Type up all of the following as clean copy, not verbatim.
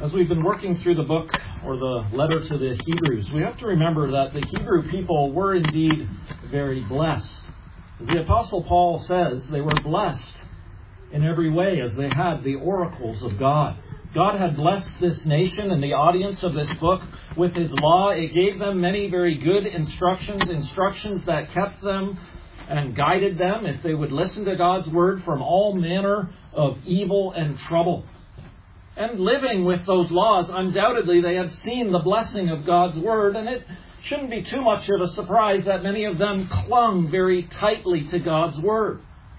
As we've been working through the book or the letter to the Hebrews, we have to remember that the Hebrew people were indeed very blessed. As the Apostle Paul says, they were blessed in every way as they had the oracles of God. God had blessed this nation and the audience of this book with His law. It gave them many very good instructions that kept them and guided them if they would listen to God's word from all manner of evil and trouble. And living with those laws, undoubtedly they had seen the blessing of God's word, and it shouldn't be too much of a surprise that many of them clung very tightly to God's word.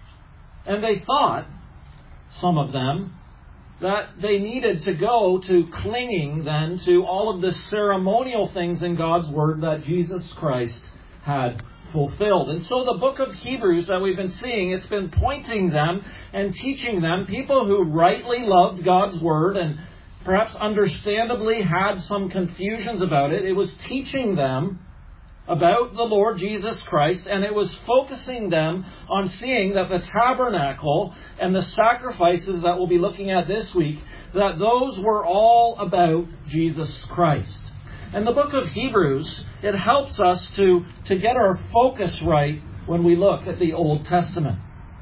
And they thought, some of them, that they needed to go to clinging then to all of the ceremonial things in God's word that Jesus Christ had fulfilled. And so the book of Hebrews that we've been seeing, it's been pointing them and teaching them, people who rightly loved God's word and perhaps understandably had some confusions about it. It was teaching them about the Lord Jesus Christ, and it was focusing them on seeing that the tabernacle and the sacrifices that we'll be looking at this week, that those were all about Jesus Christ. And the book of Hebrews, it helps us to get our focus right when we look at the Old Testament.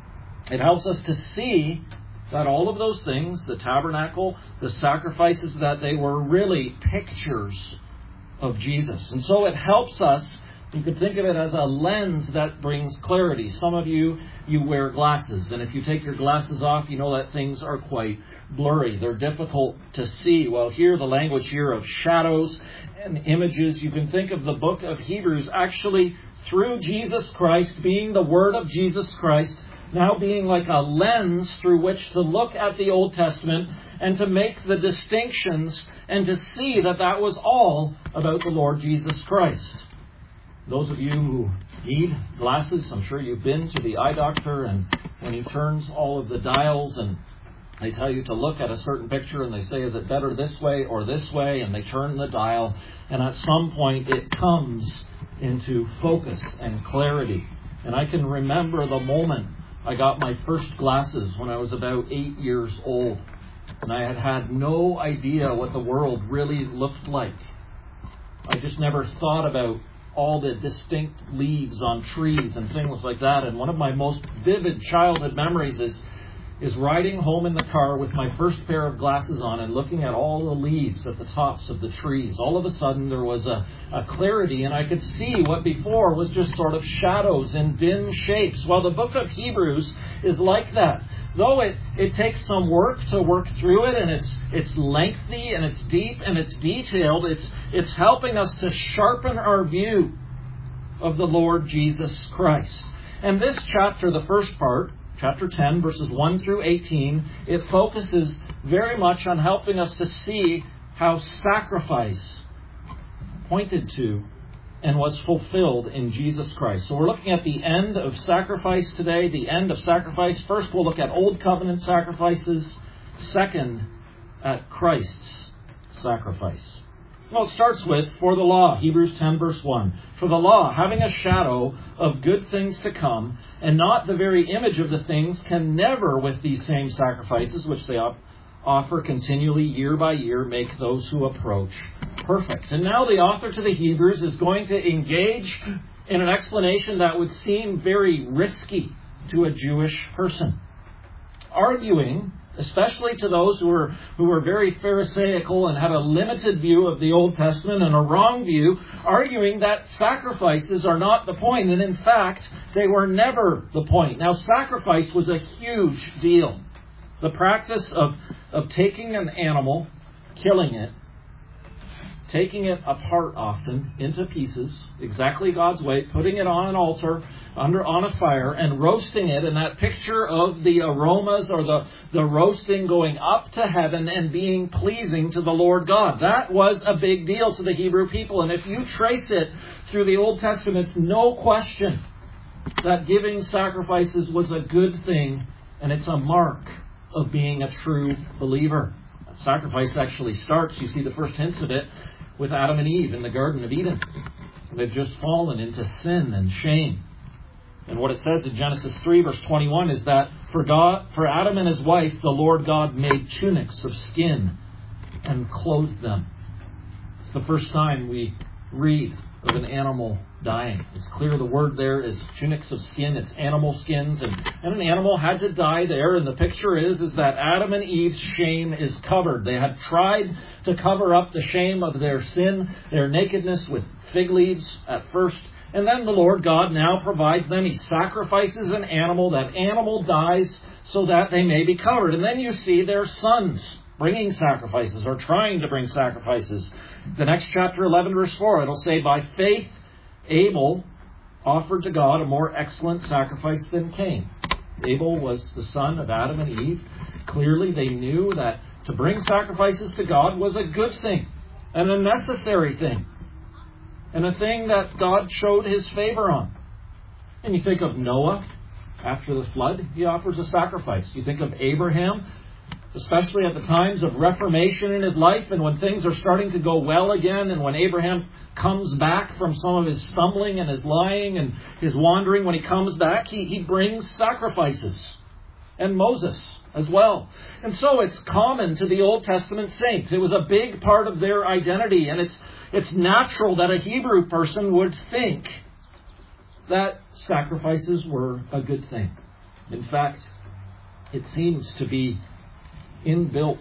It helps us to see that all of those things, the tabernacle, the sacrifices, that they were really pictures of Jesus. And so it helps us, you could think of it as a lens that brings clarity. Some of you wear glasses, and if you take your glasses off, you know that things are quite blurry. They're difficult to see. Well, here, the language here of shadows and images, you can think of the book of Hebrews actually through Jesus Christ, being the Word of Jesus Christ, now being like a lens through which to look at the Old Testament and to make the distinctions and to see that that was all about the Lord Jesus Christ. Those of you who need glasses, I'm sure you've been to the eye doctor, and when he turns all of the dials and they tell you to look at a certain picture and they say, is it better this way or this way? And they turn the dial, and at some point it comes into focus and clarity. And I can remember the moment I got my first glasses when I was about 8 years old. And I had no idea what the world really looked like. I just never thought about all the distinct leaves on trees and things like that. And one of my most vivid childhood memories is riding home in the car with my first pair of glasses on and looking at all the leaves at the tops of the trees. All of a sudden there was a clarity, and I could see what before was just sort of shadows and dim shapes. Well, the book of Hebrews is like that. Though it takes some work to work through it, and it's lengthy and it's deep and it's detailed, it's helping us to sharpen our view of the Lord Jesus Christ. And this chapter, the first part, chapter 10, verses 1 through 18, it focuses very much on helping us to see how sacrifice pointed to and was fulfilled in Jesus Christ. So we're looking at the end of sacrifice today, the end of sacrifice. First, we'll look at Old Covenant sacrifices. Second, at Christ's sacrifice. Well, it starts with, for the law, Hebrews 10, verse 1. For the law, having a shadow of good things to come, and not the very image of the things, can never, with these same sacrifices, which they offer continually year by year, make those who approach perfect. And now the author to the Hebrews is going to engage in an explanation that would seem very risky to a Jewish person, arguing, especially to those who were very Pharisaical and had a limited view of the Old Testament and a wrong view, arguing that sacrifices are not the point, and in fact, they were never the point. Now, sacrifice was a huge deal. The practice of taking an animal, killing it, taking it apart often into pieces, exactly God's way, putting it on an altar, on a fire, and roasting it, and that picture of the aromas or the roasting going up to heaven and being pleasing to the Lord God. That was a big deal to the Hebrew people. And if you trace it through the Old Testament, it's no question that giving sacrifices was a good thing, and it's a mark of being a true believer. Sacrifice actually starts, you see the first hints of it, with Adam and Eve in the Garden of Eden. They've just fallen into sin and shame. And what it says in Genesis 3, verse 21, is that for Adam and his wife, the Lord God made tunics of skin and clothed them. It's the first time we read of an animal dying. It's clear the word there is tunics of skin. It's animal skins. And an animal had to die there. And the picture is that Adam and Eve's shame is covered. They had tried to cover up the shame of their sin, their nakedness, with fig leaves at first. And then the Lord God now provides them. He sacrifices an animal. That animal dies so that they may be covered. And then you see their sons bringing sacrifices, or trying to bring sacrifices. The next chapter 11 verse 4, it'll say, by faith Abel offered to God a more excellent sacrifice than Cain. Abel was the son of Adam and Eve. Clearly they knew that to bring sacrifices to God was a good thing and a necessary thing, and a thing that God showed his favor on. And you think of Noah after the flood, he offers a sacrifice. You think of Abraham, especially at the times of reformation in his life, and when things are starting to go well again, and when Abraham comes back from some of his stumbling and his lying and his wandering, when he comes back, he brings sacrifices. And Moses as well. And so it's common to the Old Testament saints. It was a big part of their identity, and it's natural that a Hebrew person would think that sacrifices were a good thing. In fact, it seems to be inbuilt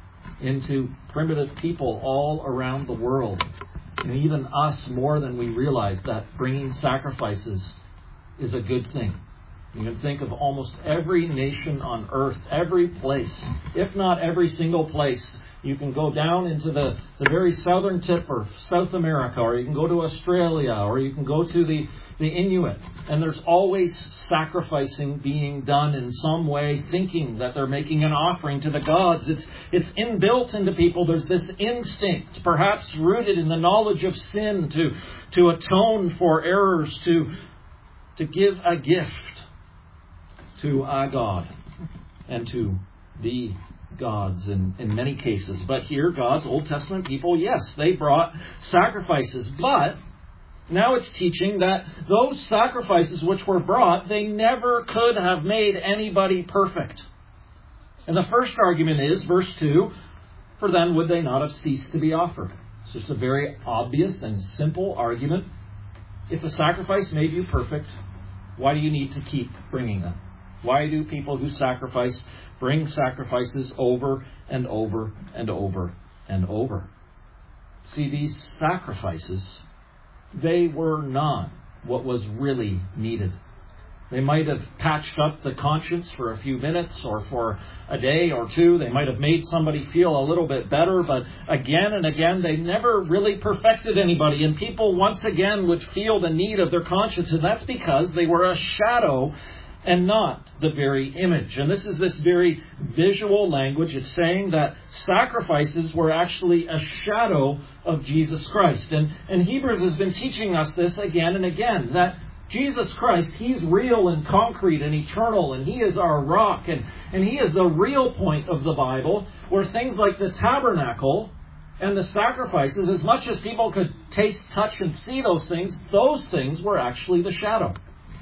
into primitive people all around the world, and even us more than we realize, that bringing sacrifices is a good thing. You can think of almost every nation on earth, every place, if not every single place. You can go down into the very southern tip of South America, or you can go to Australia, or you can go to the Inuit. And there's always sacrificing being done in some way, thinking that they're making an offering to the gods. It's inbuilt into people. There's this instinct, perhaps rooted in the knowledge of sin, to atone for errors, to give a gift to a God and to the gods in many cases. But here, God's Old Testament people, yes, they brought sacrifices. But now it's teaching that those sacrifices which were brought, they never could have made anybody perfect. And the first argument is, verse 2, for then would they not have ceased to be offered. It's just a very obvious and simple argument. If a sacrifice made you perfect, why do you need to keep bringing them? Why do people who sacrifice bring sacrifices over and over and over and over? See, these sacrifices, they were not what was really needed. They might have patched up the conscience for a few minutes or for a day or two. They might have made somebody feel a little bit better, but again and again, they never really perfected anybody. And people once again would feel the need of their conscience, and that's because they were a shadow and not the very image. And this is this very visual language. It's saying that sacrifices were actually a shadow of Jesus Christ. And Hebrews has been teaching us this again and again, that Jesus Christ, He's real and concrete and eternal, and He is our rock, and He is the real point of the Bible, where things like the tabernacle and the sacrifices, as much as people could taste, touch, and see those things were actually the shadow.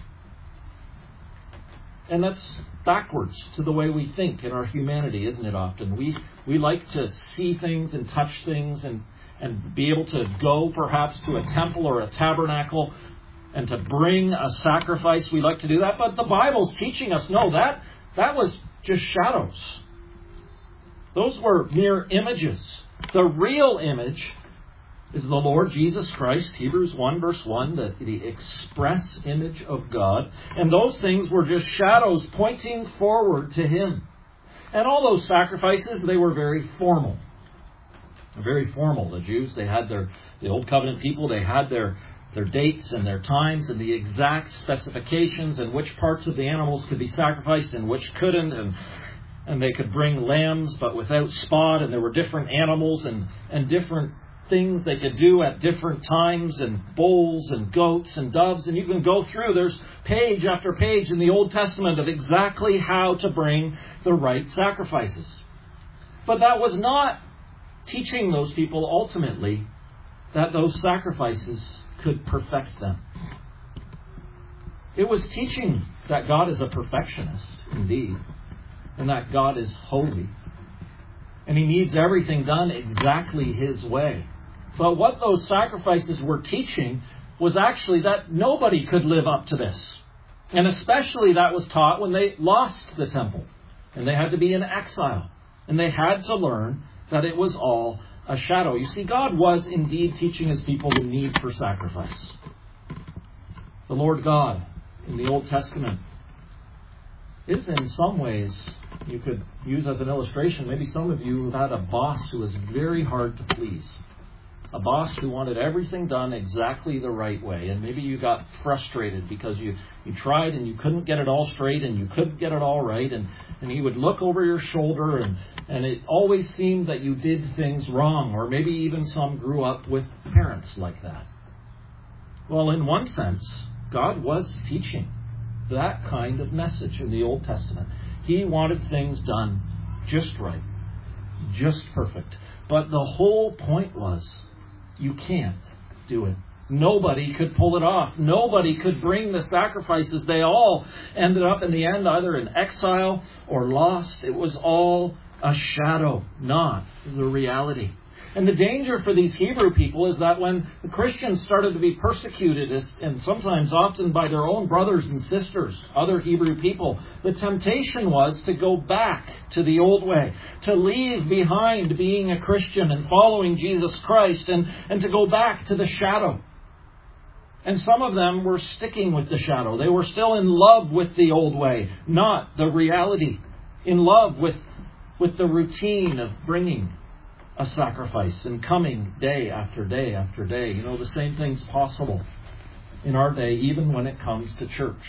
And that's backwards to the way we think in our humanity, isn't it often? We like to see things and touch things and be able to go perhaps to a temple or a tabernacle and to bring a sacrifice. We like to do that. But the Bible's teaching us, no, that was just shadows. Those were mere images. The real image is the Lord Jesus Christ, Hebrews 1 verse 1, the express image of God. And those things were just shadows pointing forward to Him. And all those sacrifices, they were very formal. Very formal. The Jews, they had the Old Covenant people, they had their dates and their times and the exact specifications and which parts of the animals could be sacrificed and which couldn't. And they could bring lambs but without spot. And there were different animals and different things they could do at different times, and bulls and goats and doves, and you can go through, there's page after page in the Old Testament of exactly how to bring the right sacrifices. But that was not teaching those people ultimately that those sacrifices could perfect them. It was teaching that God is a perfectionist indeed, and that God is holy. And He needs everything done exactly His way. But what those sacrifices were teaching was actually that nobody could live up to this. And especially that was taught when they lost the temple. And they had to be in exile. And they had to learn that it was all a shadow. You see, God was indeed teaching His people the need for sacrifice. The Lord God in the Old Testament is in some ways, you could use as an illustration, maybe some of you have had a boss who was very hard to please. A boss who wanted everything done exactly the right way. And maybe you got frustrated because you tried and you couldn't get it all straight and you couldn't get it all right. And he would look over your shoulder and it always seemed that you did things wrong. Or maybe even some grew up with parents like that. Well, in one sense, God was teaching that kind of message in the Old Testament. He wanted things done just right, just perfect. But the whole point was, you can't do it. Nobody could pull it off. Nobody could bring the sacrifices. They all ended up in the end either in exile or lost. It was all a shadow, not the reality. And the danger for these Hebrew people is that when the Christians started to be persecuted, and sometimes often by their own brothers and sisters, other Hebrew people, the temptation was to go back to the old way, to leave behind being a Christian and following Jesus Christ, and to go back to the shadow. And some of them were sticking with the shadow. They were still in love with the old way, not the reality. In love with the routine of bringing a sacrifice and coming day after day after day. You know, the same thing's possible in our day, even when it comes to church.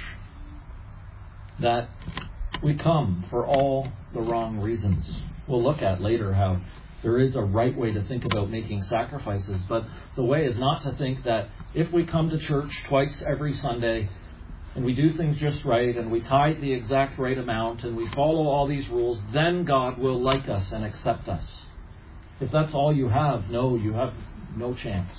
That we come for all the wrong reasons. We'll look at later how there is a right way to think about making sacrifices, but the way is not to think that if we come to church twice every Sunday and we do things just right and we tithe the exact right amount and we follow all these rules, then God will like us and accept us. If that's all you have, you have no chance.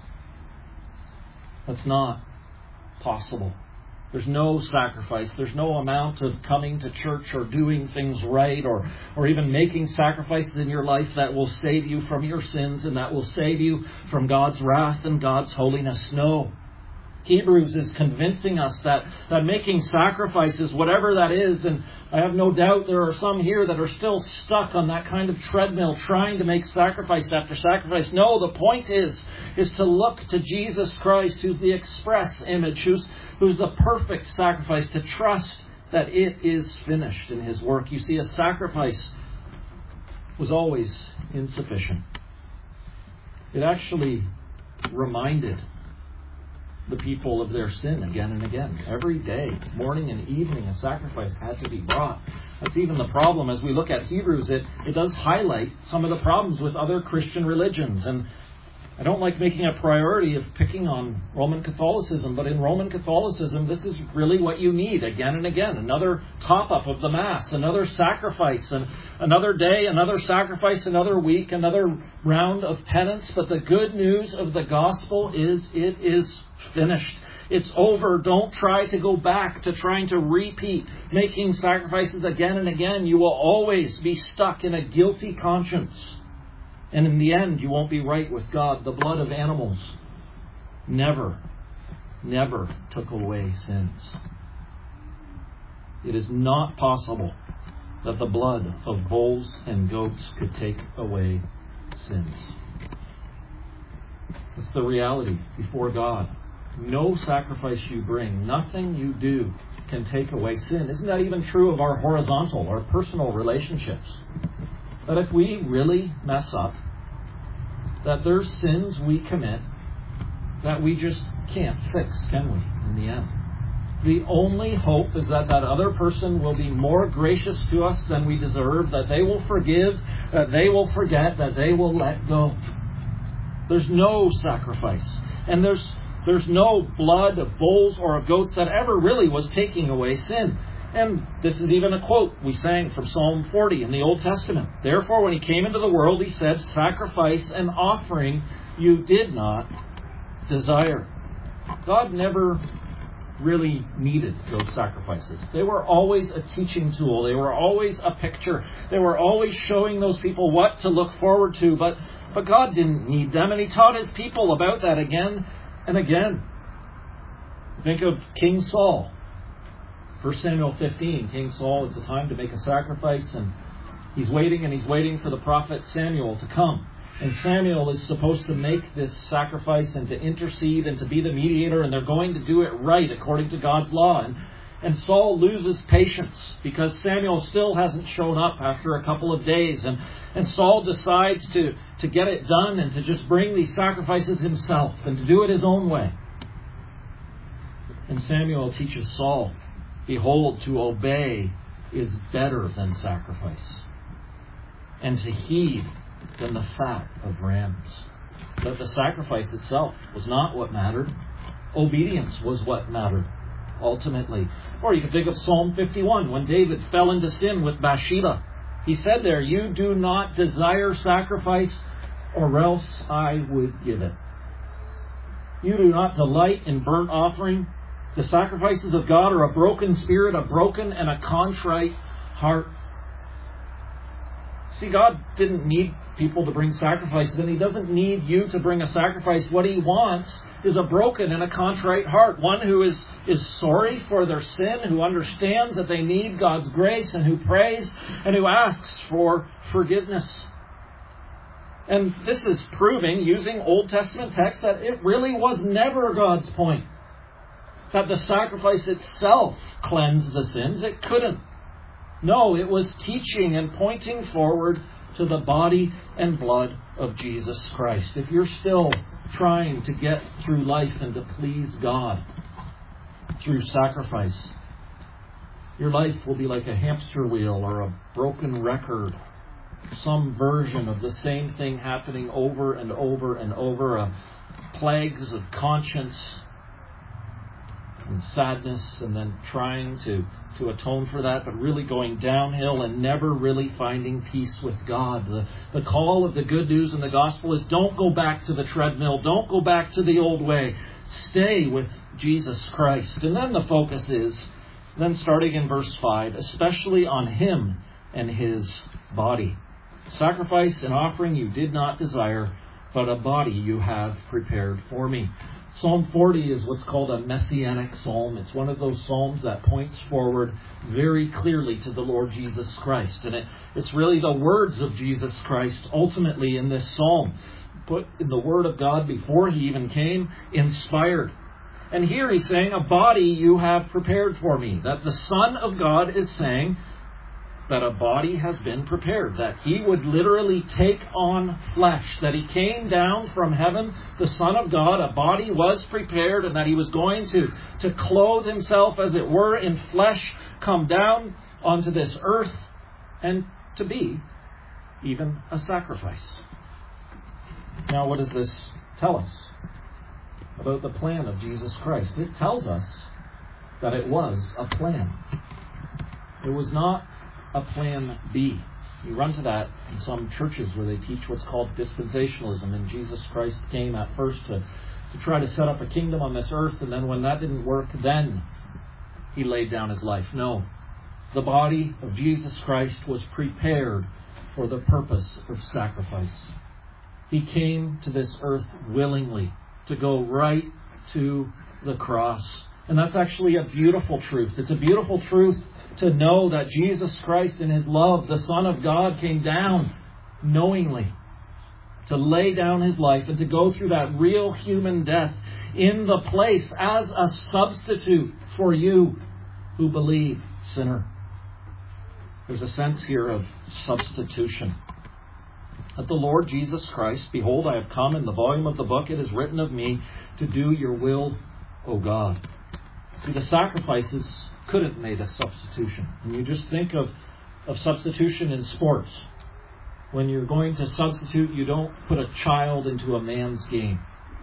That's not possible. There's no sacrifice. There's no amount of coming to church or doing things right or even making sacrifices in your life that will save you from your sins and that will save you from God's wrath and God's holiness. No. Hebrews is convincing us that making sacrifices, whatever that is, and I have no doubt there are some here that are still stuck on that kind of treadmill trying to make sacrifice after sacrifice. No, the point is to look to Jesus Christ, who's the express image, who's the perfect sacrifice, to trust that it is finished in His work. You see, a sacrifice was always insufficient. It actually reminded the people of their sin again and again. Every day, morning and evening, a sacrifice had to be brought. That's even the problem as we look at Hebrews. It does highlight some of the problems with other Christian religions. And I don't like making a priority of picking on Roman Catholicism, but in Roman Catholicism, this is really what you need again and again. Another top-up of the Mass, another sacrifice, and another day, another sacrifice, another week, another round of penance. But the good news of the gospel is it is finished. It's over. Don't try to go back to trying to repeat making sacrifices again and again. You will always be stuck in a guilty conscience. And in the end, you won't be right with God. The blood of animals never took away sins. It is not possible that the blood of bulls and goats could take away sins. It's the reality before God. No sacrifice you bring, nothing you do can take away sin. Isn't that even true of our horizontal or personal relationships? That if we really mess up, that there's sins we commit that we just can't fix, can we, in the end? The only hope is that other person will be more gracious to us than we deserve, that they will forgive, that they will forget, that they will let go. There's no sacrifice. And there's no blood of bulls or of goats that ever really was taking away sin. And this is even a quote we sang from Psalm 40 in the Old Testament. Therefore, when He came into the world, He said, sacrifice and offering you did not desire. God never really needed those sacrifices. They were always a teaching tool. They were always a picture. They were always showing those people what to look forward to. But God didn't need them, and He taught His people about that again and again. Think of King Saul. 1 Samuel 15, King Saul, it's a time to make a sacrifice, and he's waiting for the prophet Samuel to come. And Samuel is supposed to make this sacrifice and to intercede and to be the mediator, and they're going to do it right according to God's law. And Saul loses patience because Samuel still hasn't shown up after a couple of days. And Saul decides to get it done and to just bring these sacrifices himself and to do it his own way. And Samuel teaches Saul, behold, to obey is better than sacrifice, and to heed than the fat of rams. But the sacrifice itself was not what mattered. Obedience was what mattered, ultimately. Or you can think of Psalm 51, when David fell into sin with Bathsheba. He said there, you do not desire sacrifice, or else I would give it. You do not delight in burnt offering. The sacrifices of God are a broken spirit, a broken and a contrite heart. See, God didn't need people to bring sacrifices, and He doesn't need you to bring a sacrifice. What He wants is a broken and a contrite heart. One who is sorry for their sin, who understands that they need God's grace, and who prays and who asks for forgiveness. And this is proving, using Old Testament texts, that it really was never God's point that the sacrifice itself cleansed the sins. It couldn't. No, it was teaching and pointing forward to the body and blood of Jesus Christ. If you're still trying to get through life and to please God through sacrifice, your life will be like a hamster wheel or a broken record. Some version of the same thing happening over and over and over. Plagues of conscience and sadness, and then trying to atone for that, but really going downhill and never really finding peace with God. The call of the good news in the gospel is don't go back to the treadmill. Don't go back to the old way. Stay with Jesus Christ. And then the focus is, then starting in verse 5, especially on Him and His body. Sacrifice and offering you did not desire, but a body you have prepared for me. Psalm 40 is what's called a messianic psalm. It's one of those psalms that points forward very clearly to the Lord Jesus Christ. And it's really the words of Jesus Christ ultimately in this psalm, put in the Word of God before He even came, inspired. And here He's saying, a body you have prepared for me. That the Son of God is saying that a body has been prepared, that He would literally take on flesh, that He came down from heaven, the Son of God, a body was prepared, and that He was going to clothe Himself, as it were, in flesh, come down onto this earth, and to be even a sacrifice. Now, what does this tell us about the plan of Jesus Christ? It tells us that it was a plan. It was not a plan B. You run to that in some churches where they teach what's called dispensationalism, and Jesus Christ came at first to try to set up a kingdom on this earth, and then when that didn't work, then He laid down His life. No. The body of Jesus Christ was prepared for the purpose of sacrifice. He came to this earth willingly to go right to the cross. And that's actually a beautiful truth. It's a beautiful truth to know that Jesus Christ in His love, the Son of God, came down knowingly to lay down His life and to go through that real human death in the place as a substitute for you who believe, sinner. There's a sense here of substitution. That the Lord Jesus Christ, behold, I have come, in the volume of the book it is written of me, to do your will, O God. See, the sacrifices couldn't have made a substitution. And you just think of substitution in sports. When you're going to substitute, you don't put a child into a man's game,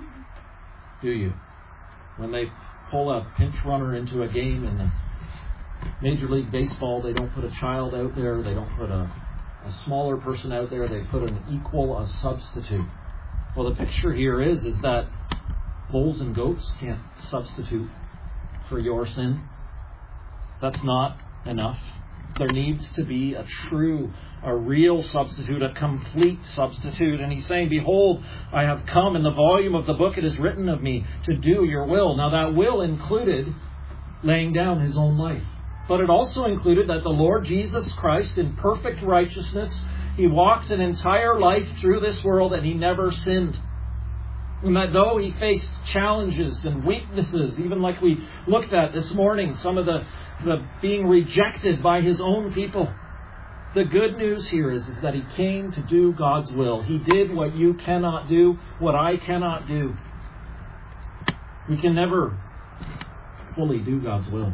do you? When they pull a pinch runner into a game in the Major League Baseball, they don't put a child out there. They don't put a smaller person out there. They put an equal, a substitute. Well, the picture here is that bulls and goats can't substitute for your sin. That's not enough. There needs to be a real substitute, a complete substitute. And he's saying, behold, I have come. In the volume of the book it is written of me to do your will. Now that will included laying down his own life. But it also included that the Lord Jesus Christ, in perfect righteousness, he walked an entire life through this world and he never sinned. And that though he faced challenges and weaknesses, even like we looked at this morning, some of the being rejected by his own people, the good news here is that he came to do God's will. He did what you cannot do, what I cannot do. We can never fully do God's will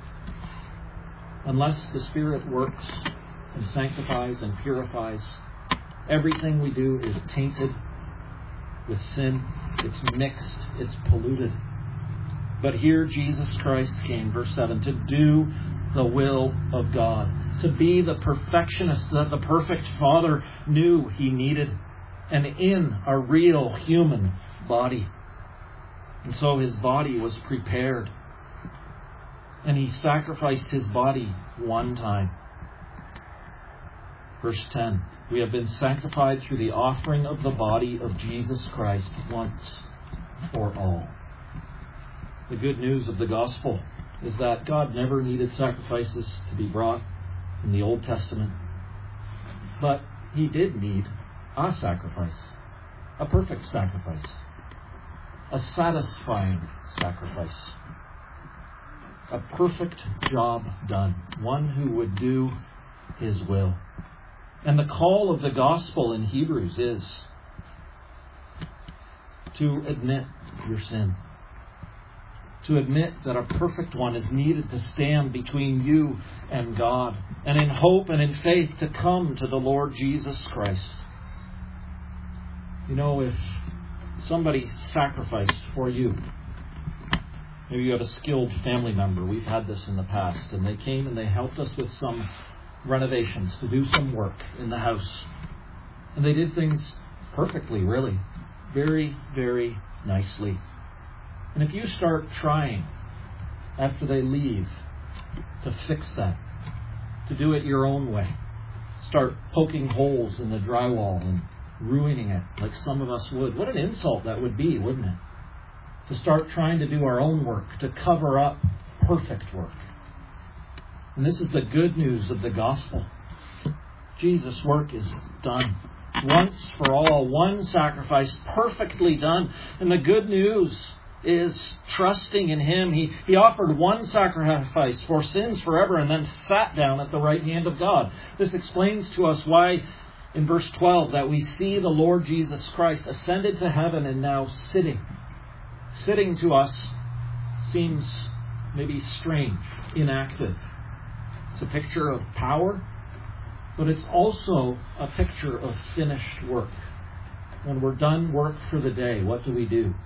unless the Spirit works and sanctifies and purifies. Everything we do is tainted with sin. It's mixed. It's polluted. But here Jesus Christ came, verse 7, to do the will of God, to be the perfectionist that the perfect Father knew he needed, and in a real human body. And so his body was prepared, and he sacrificed his body one time. Verse 10, we have been sanctified through the offering of the body of Jesus Christ once for all. The good news of the gospel is that God never needed sacrifices to be brought in the Old Testament. But he did need a sacrifice, a perfect sacrifice, a satisfying sacrifice, a perfect job done, one who would do his will. And the call of the gospel in Hebrews is to admit your sin. To admit that a perfect one is needed to stand between you and God. And in hope and in faith to come to the Lord Jesus Christ. You know, if somebody sacrificed for you, maybe you have a skilled family member. We've had this in the past. And they came and they helped us with some renovations, to do some work in the house. And they did things perfectly, really. Very, very nicely. And if you start trying, after they leave, to fix that, to do it your own way, start poking holes in the drywall and ruining it like some of us would, what an insult that would be, wouldn't it? To start trying to do our own work, to cover up perfect work. And this is the good news of the gospel. Jesus' work is done. Once for all, one sacrifice, perfectly done. And the good news is trusting in him. He offered one sacrifice for sins forever and then sat down at the right hand of God. This explains to us why in verse 12 that we see the Lord Jesus Christ ascended to heaven and now sitting. Sitting to us seems maybe strange, inactive. It's a picture of power, but it's also a picture of finished work. When we're done work for the day, what do?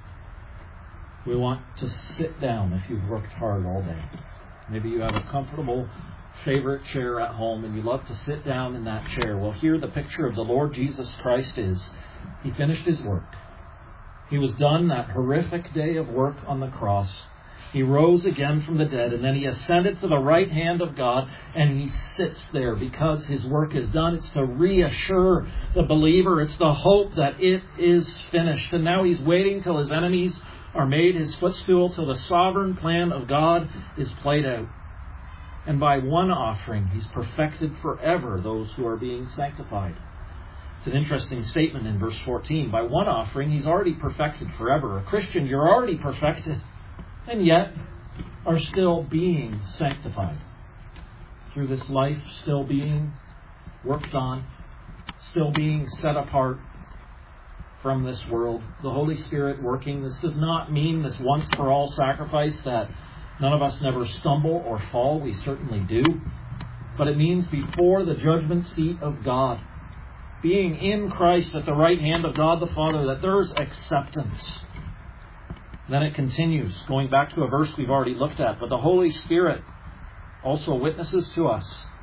We want to sit down if you've worked hard all day. Maybe you have a comfortable favorite chair at home and you love to sit down in that chair. Well, here the picture of the Lord Jesus Christ is, he finished his work. He was done that horrific day of work on the cross. He rose again from the dead, and then he ascended to the right hand of God, and he sits there because his work is done. It's to reassure the believer. It's the hope that it is finished. And now he's waiting till his enemies are made his footstool, till the sovereign plan of God is played out. And by one offering, he's perfected forever those who are being sanctified. It's an interesting statement in verse 14. By one offering, he's already perfected forever. A Christian, you're already perfected, and yet are still being sanctified. Through this life, still being worked on, still being set apart from this world. The Holy Spirit working. This does not mean this once-for-all sacrifice that none of us never stumble or fall. We certainly do. But it means before the judgment seat of God, being in Christ at the right hand of God the Father, that there's acceptance. Then it continues, going back to a verse we've already looked at. But the Holy Spirit also witnesses to us.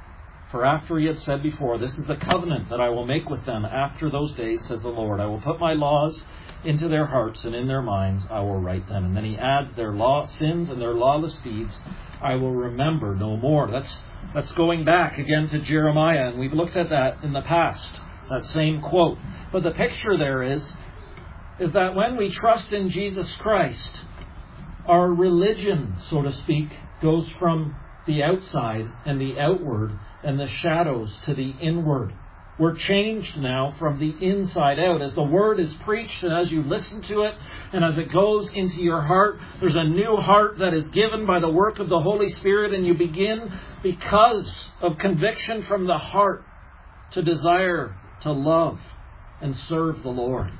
For after he had said before, this is the covenant that I will make with them after those days, says the Lord. I will put my laws into their hearts, and in their minds I will write them. And then he adds, their sins and their lawless deeds I will remember no more. That's going back again to Jeremiah, and we've looked at that in the past, that same quote. But the picture there is that when we trust in Jesus Christ, our religion, so to speak, goes from the outside and the outward and the shadows to the inward. We're changed now from the inside out. As the Word is preached and as you listen to it and as it goes into your heart, there's a new heart that is given by the work of the Holy Spirit, and you begin, because of conviction from the heart, to desire to love and serve the Lord.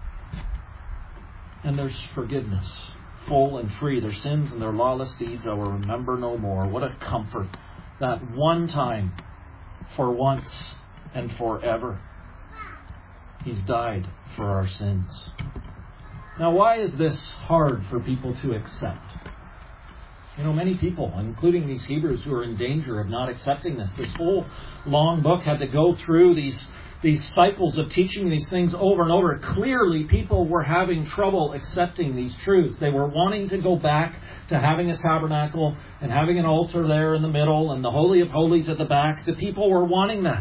And there's forgiveness, full and free. Their sins and their lawless deeds I will remember no more. What a comfort that one time, for once and forever, He's died for our sins. Now, why is this hard for people to accept? Many people, including these Hebrews, who are in danger of not accepting this. This whole long book had to go through these cycles of teaching these things over and over. Clearly, people were having trouble accepting these truths. They were wanting to go back to having a tabernacle and having an altar there in the middle and the Holy of Holies at the back. The people were wanting that.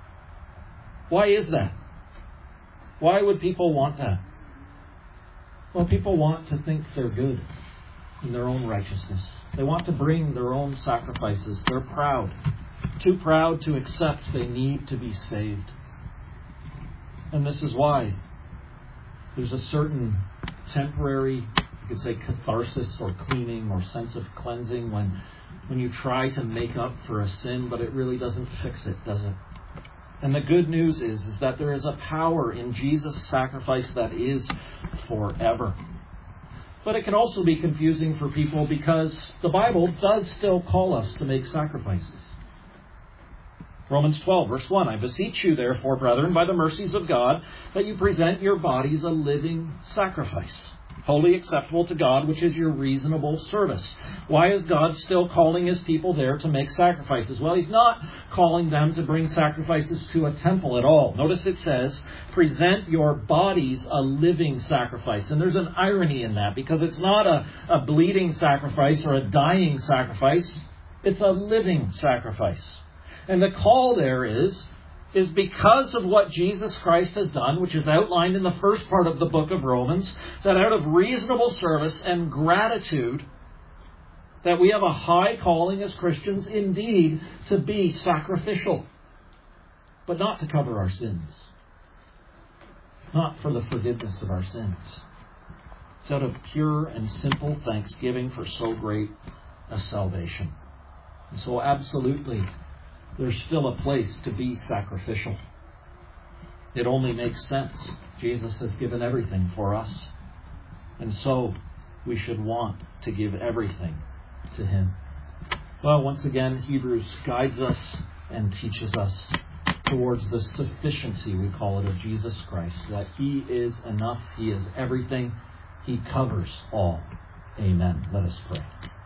Why is that? Why would people want that? Well, people want to think they're good in their own righteousness. They want to bring their own sacrifices. They're proud. Too proud to accept they need to be saved. And this is why there's a certain temporary, you could say, catharsis or cleaning or sense of cleansing when you try to make up for a sin, but it really doesn't fix it, does it? And the good news is that there is a power in Jesus' sacrifice that is forever. But it can also be confusing for people because the Bible does still call us to make sacrifices. Romans 12, verse 1, I beseech you, therefore, brethren, by the mercies of God, that you present your bodies a living sacrifice, wholly acceptable to God, which is your reasonable service. Why is God still calling His people there to make sacrifices? Well, He's not calling them to bring sacrifices to a temple at all. Notice it says, present your bodies a living sacrifice. And there's an irony in that, because it's not a bleeding sacrifice or a dying sacrifice. It's a living sacrifice. And the call there is because of what Jesus Christ has done, which is outlined in the first part of the book of Romans, that out of reasonable service and gratitude, that we have a high calling as Christians indeed to be sacrificial, but not to cover our sins, not for the forgiveness of our sins. It's out of pure and simple thanksgiving for so great a salvation. And so absolutely, there's still a place to be sacrificial. It only makes sense. Jesus has given everything for us. And so we should want to give everything to Him. Well, once again, Hebrews guides us and teaches us towards the sufficiency, we call it, of Jesus Christ. That He is enough. He is everything. He covers all. Amen. Let us pray.